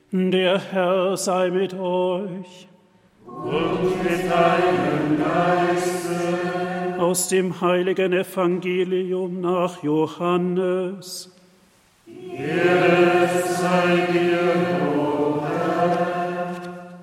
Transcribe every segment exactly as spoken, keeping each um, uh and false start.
Der Herr sei mit euch. Und mit deinem Geiste. Aus dem heiligen Evangelium nach Johannes. Ehre sei dir, o Herr.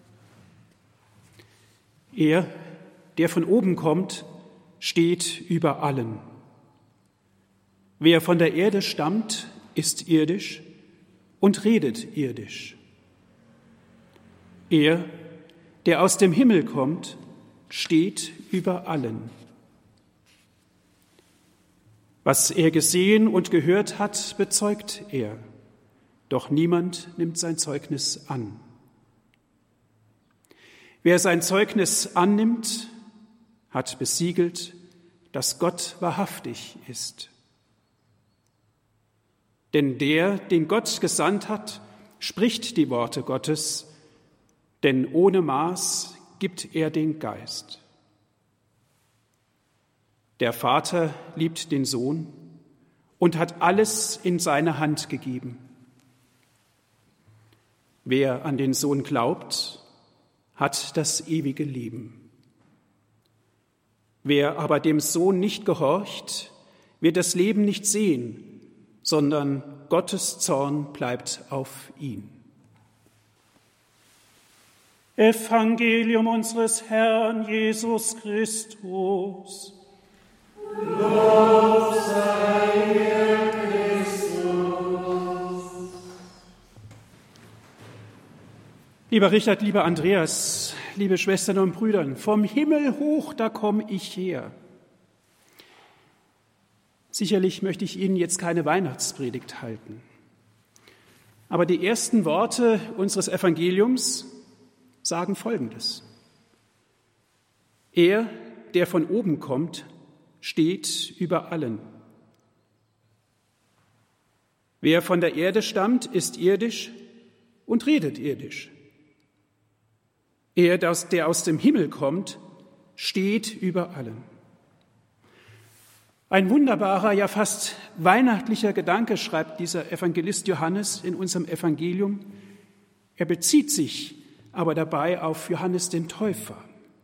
Er, der von oben kommt, steht über allen. Wer von der Erde stammt, ist irdisch und redet irdisch. Er, der aus dem Himmel kommt, steht über allen. Was er gesehen und gehört hat, bezeugt er, doch niemand nimmt sein Zeugnis an. Wer sein Zeugnis annimmt, hat besiegelt, dass Gott wahrhaftig ist. Denn der, den Gott gesandt hat, spricht die Worte Gottes, denn ohne Maß gibt er den Geist. Der Vater liebt den Sohn und hat alles in seine Hand gegeben. Wer an den Sohn glaubt, hat das ewige Leben. Wer aber dem Sohn nicht gehorcht, wird das Leben nicht sehen, sondern Gottes Zorn bleibt auf ihn. Evangelium unseres Herrn Jesus Christus. Lob sei dir, Christus. Lieber Richard, lieber Andreas, liebe Schwestern und Brüder, vom Himmel hoch, da komme ich her. Sicherlich möchte ich Ihnen jetzt keine Weihnachtspredigt halten. Aber die ersten Worte unseres Evangeliums sagen Folgendes. Er, der von oben kommt, steht über allen. Wer von der Erde stammt, ist irdisch und redet irdisch. Er, der aus dem Himmel kommt, steht über allen. Ein wunderbarer, ja fast weihnachtlicher Gedanke schreibt dieser Evangelist Johannes in unserem Evangelium. Er bezieht sich aber dabei auf Johannes den Täufer.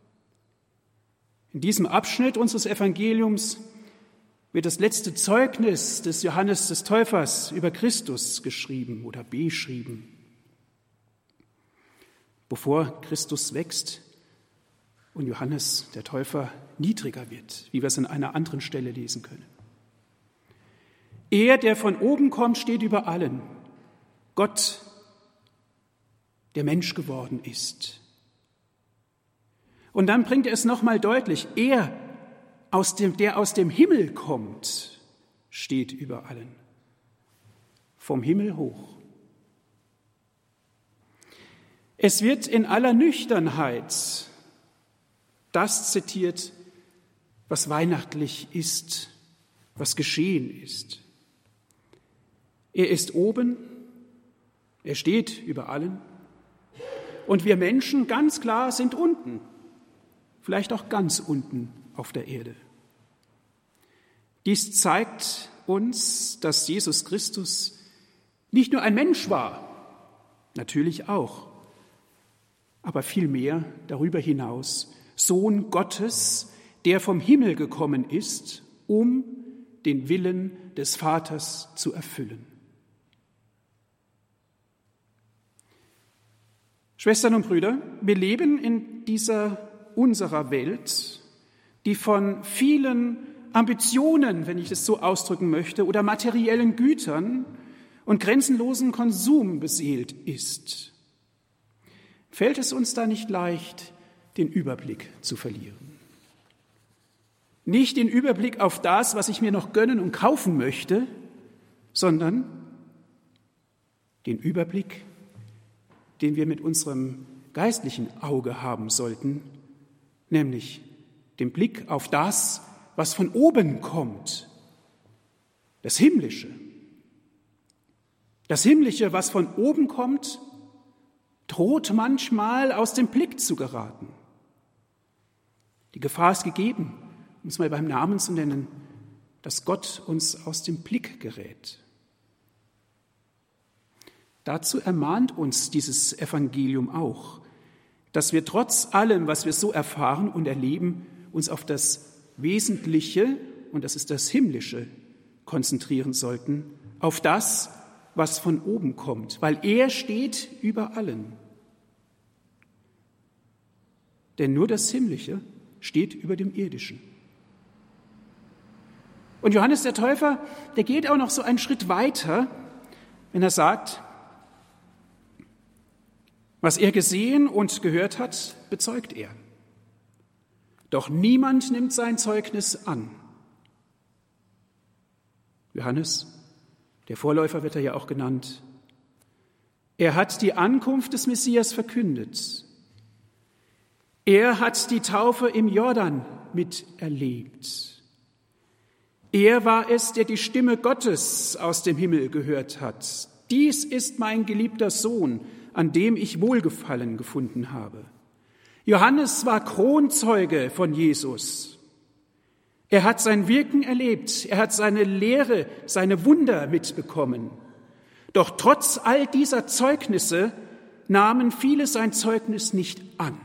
In diesem Abschnitt unseres Evangeliums wird das letzte Zeugnis des Johannes des Täufers über Christus geschrieben oder beschrieben. Bevor Christus wächst und Johannes der Täufer niedriger wird, wie wir es an einer anderen Stelle lesen können. Er, der von oben kommt, steht über allen. Gott, der Mensch geworden ist. Und dann bringt er es nochmal deutlich. Er, aus dem, der aus dem Himmel kommt, steht über allen. Vom Himmel hoch. Es wird in aller Nüchternheit das zitiert, was weihnachtlich ist, was geschehen ist. Er ist oben, er steht über allen und wir Menschen ganz klar sind unten, vielleicht auch ganz unten auf der Erde. Dies zeigt uns, dass Jesus Christus nicht nur ein Mensch war, natürlich auch, aber vielmehr darüber hinaus Sohn Gottes, der vom Himmel gekommen ist, um den Willen des Vaters zu erfüllen. Schwestern und Brüder, wir leben in dieser unserer Welt, die von vielen Ambitionen, wenn ich es so ausdrücken möchte, oder materiellen Gütern und grenzenlosen Konsum beseelt ist. Fällt es uns da nicht leicht, den Überblick zu verlieren? Nicht den Überblick auf das, was ich mir noch gönnen und kaufen möchte, sondern den Überblick, den wir mit unserem geistlichen Auge haben sollten, nämlich den Blick auf das, was von oben kommt, das Himmlische. Das Himmlische, was von oben kommt, droht manchmal aus dem Blick zu geraten. Die Gefahr ist gegeben, um es mal beim Namen zu nennen, dass Gott uns aus dem Blick gerät. Dazu ermahnt uns dieses Evangelium auch, dass wir trotz allem, was wir so erfahren und erleben, uns auf das Wesentliche, und das ist das Himmlische, konzentrieren sollten, auf das, was von oben kommt, weil er steht über allen. Denn nur das Himmlische steht über dem Irdischen. Und Johannes der Täufer, der geht auch noch so einen Schritt weiter, wenn er sagt, was er gesehen und gehört hat, bezeugt er. Doch niemand nimmt sein Zeugnis an. Johannes, der Vorläufer wird er ja auch genannt, er hat die Ankunft des Messias verkündet. Er hat die Taufe im Jordan miterlebt. Er war es, der die Stimme Gottes aus dem Himmel gehört hat. Dies ist mein geliebter Sohn, an dem ich Wohlgefallen gefunden habe. Johannes war Kronzeuge von Jesus. Er hat sein Wirken erlebt, er hat seine Lehre, seine Wunder mitbekommen. Doch trotz all dieser Zeugnisse nahmen viele sein Zeugnis nicht an.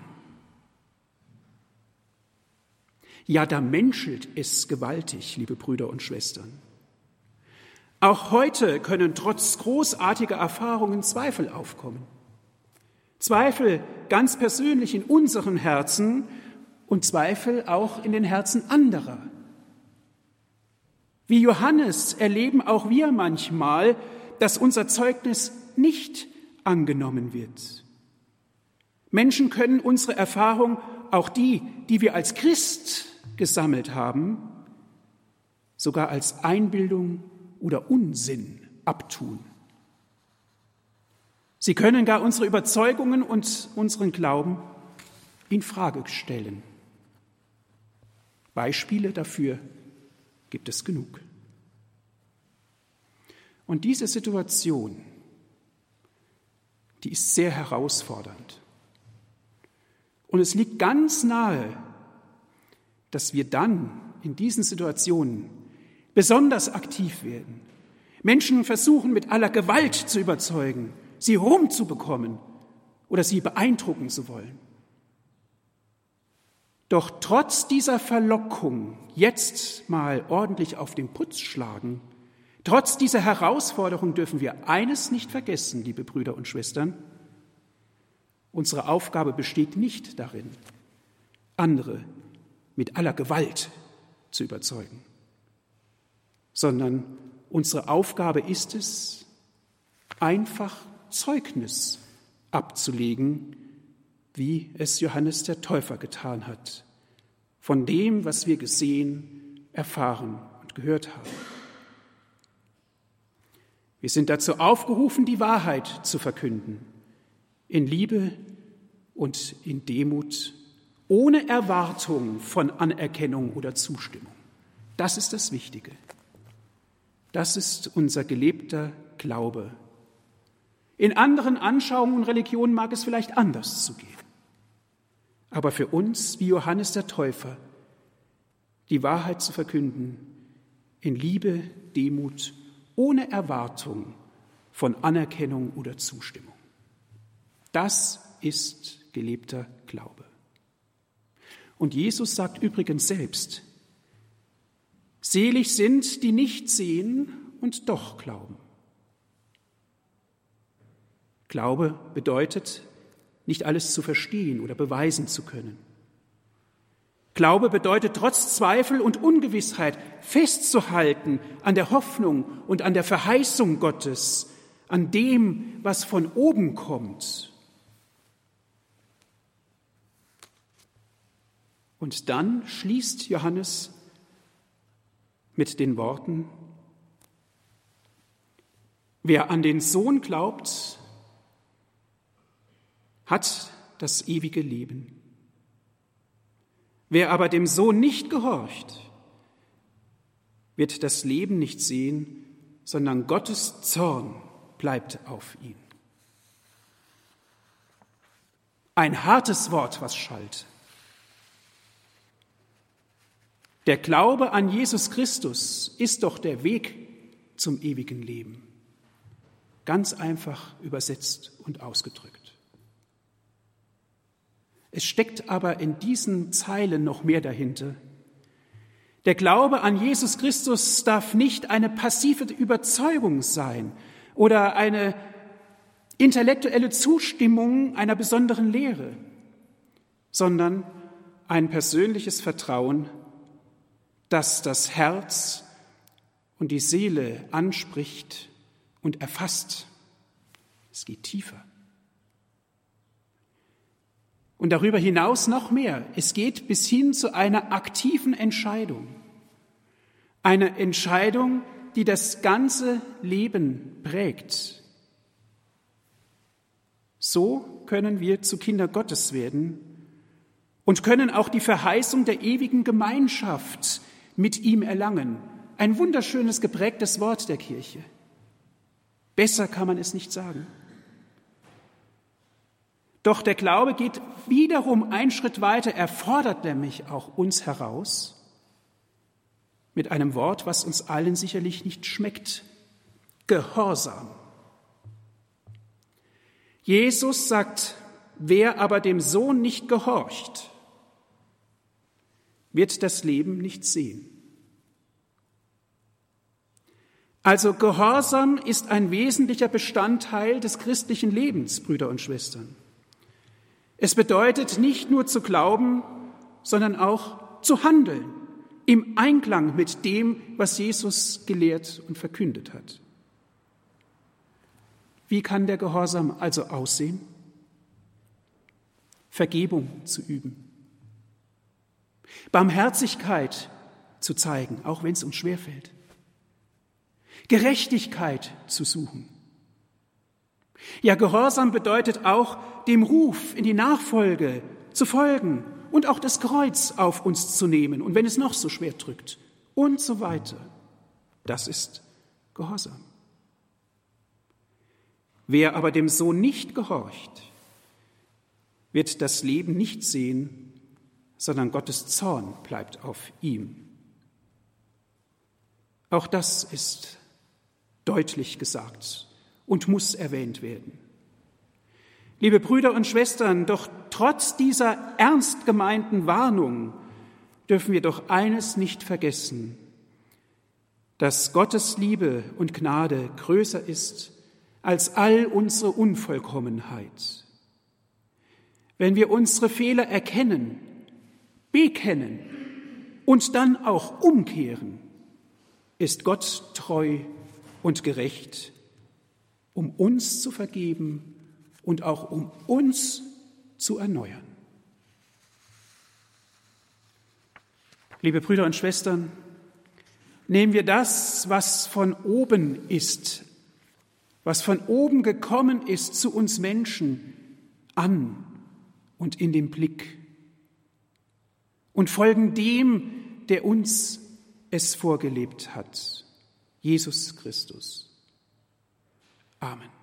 Ja, da menschelt es gewaltig, liebe Brüder und Schwestern. Auch heute können trotz großartiger Erfahrungen Zweifel aufkommen. Zweifel ganz persönlich in unseren Herzen und Zweifel auch in den Herzen anderer. Wie Johannes erleben auch wir manchmal, dass unser Zeugnis nicht angenommen wird. Menschen können unsere Erfahrung, auch die, die wir als Christ gesammelt haben, sogar als Einbildung oder Unsinn abtun. Sie können gar unsere Überzeugungen und unseren Glauben in Frage stellen. Beispiele dafür gibt es genug. Und diese Situation, die ist sehr herausfordernd. Und es liegt ganz nahe, dass wir dann in diesen Situationen besonders aktiv werden. Menschen versuchen mit aller Gewalt zu überzeugen, sie rumzubekommen oder sie beeindrucken zu wollen. Doch trotz dieser Verlockung, jetzt mal ordentlich auf den Putz schlagen, trotz dieser Herausforderung dürfen wir eines nicht vergessen, liebe Brüder und Schwestern: Unsere Aufgabe besteht nicht darin, andere mit aller Gewalt zu überzeugen, sondern unsere Aufgabe ist es, einfach Zeugnis abzulegen, wie es Johannes der Täufer getan hat, von dem, was wir gesehen, erfahren und gehört haben. Wir sind dazu aufgerufen, die Wahrheit zu verkünden, in Liebe und in Demut, ohne Erwartung von Anerkennung oder Zustimmung. Das ist das Wichtige. Das ist unser gelebter Glaube. In anderen Anschauungen und Religionen mag es vielleicht anders zugehen. Aber für uns, wie Johannes der Täufer, die Wahrheit zu verkünden, in Liebe, Demut, ohne Erwartung von Anerkennung oder Zustimmung. Das ist gelebter Glaube. Und Jesus sagt übrigens selbst: Selig sind, die nicht sehen und doch glauben. Glaube bedeutet, nicht alles zu verstehen oder beweisen zu können. Glaube bedeutet, trotz Zweifel und Ungewissheit festzuhalten an der Hoffnung und an der Verheißung Gottes, an dem, was von oben kommt. Und dann schließt Johannes mit den Worten: Wer an den Sohn glaubt, hat das ewige Leben. Wer aber dem Sohn nicht gehorcht, wird das Leben nicht sehen, sondern Gottes Zorn bleibt auf ihn. Ein hartes Wort, was schallt. Der Glaube an Jesus Christus ist doch der Weg zum ewigen Leben. ganz einfach übersetzt und ausgedrückt. Es steckt aber in diesen Zeilen noch mehr dahinter. Der Glaube an Jesus Christus darf nicht eine passive Überzeugung sein oder eine intellektuelle Zustimmung einer besonderen Lehre, sondern ein persönliches Vertrauen, das das Herz und die Seele anspricht und erfasst. Es geht tiefer. Und darüber hinaus noch mehr. Es geht bis hin zu einer aktiven Entscheidung. Eine Entscheidung, die das ganze Leben prägt. So können wir zu Kinder Gottes werden und können auch die Verheißung der ewigen Gemeinschaft mit ihm erlangen. Ein wunderschönes, geprägtes Wort der Kirche. Besser kann man es nicht sagen. Doch der Glaube geht wiederum einen Schritt weiter. Er fordert nämlich auch uns heraus mit einem Wort, was uns allen sicherlich nicht schmeckt. Gehorsam. Jesus sagt, wer aber dem Sohn nicht gehorcht, wird das Leben nicht sehen. Also Gehorsam ist ein wesentlicher Bestandteil des christlichen Lebens, Brüder und Schwestern. Es bedeutet nicht nur zu glauben, sondern auch zu handeln, im Einklang mit dem, was Jesus gelehrt und verkündet hat. Wie kann der Gehorsam also aussehen? Vergebung zu üben, Barmherzigkeit zu zeigen, auch wenn es uns schwerfällt, Gerechtigkeit zu suchen. Ja, Gehorsam bedeutet auch, dem Ruf in die Nachfolge zu folgen und auch das Kreuz auf uns zu nehmen, und wenn es noch so schwer drückt und so weiter. Das ist Gehorsam. Wer aber dem Sohn nicht gehorcht, wird das Leben nicht sehen, sondern Gottes Zorn bleibt auf ihm. Auch das ist deutlich gesagt und muss erwähnt werden. Liebe Brüder und Schwestern, doch trotz dieser ernst gemeinten Warnung dürfen wir doch eines nicht vergessen, dass Gottes Liebe und Gnade größer ist als all unsere Unvollkommenheit. Wenn wir unsere Fehler erkennen, bekennen und dann auch umkehren, ist Gott treu und gerecht, um uns zu vergeben und auch um uns zu erneuern. Liebe Brüder und Schwestern, nehmen wir das, was von oben ist, was von oben gekommen ist zu uns Menschen, an und in den Blick und folgen dem, der uns es vorgelebt hat, Jesus Christus. Amen.